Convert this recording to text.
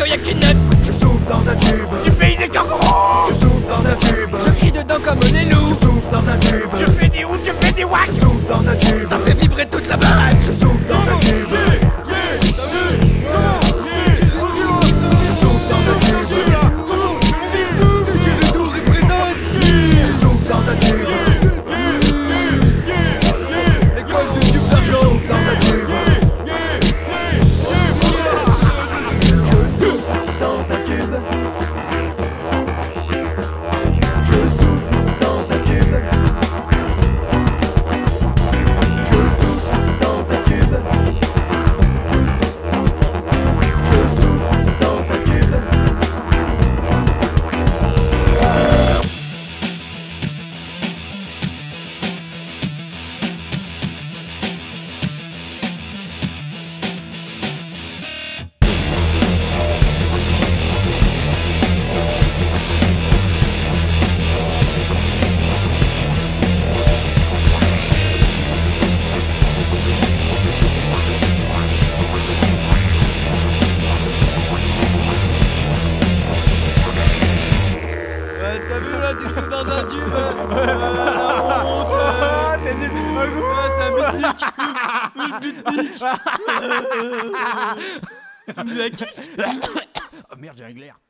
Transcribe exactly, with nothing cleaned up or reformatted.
y'a qu'une note. Je souffle dans un tube. Du pays des kangourous. Je souffle dans un tube. Je crie dedans comme les loups. Je souffle dans un tube. Je fais des oups, je fais des wax. Je souffle dans un tube. Ça fait vibrer toute la baraque. Je souffle dans un tube. Je souffle dans un tube. Je souffle dans un tube. L'école du tube d'argent. Je souffle dans un tube. Je souffle dans un tube. Je souffle dans un tube. Je souffle dans un tube. Ouais, t'as vu là, tu souffles dans un tube. Euh, la honte. Ah, t'es nul. Ouais, c'est un beatnik. Une beatnik. Oh merde, j'ai un glaire.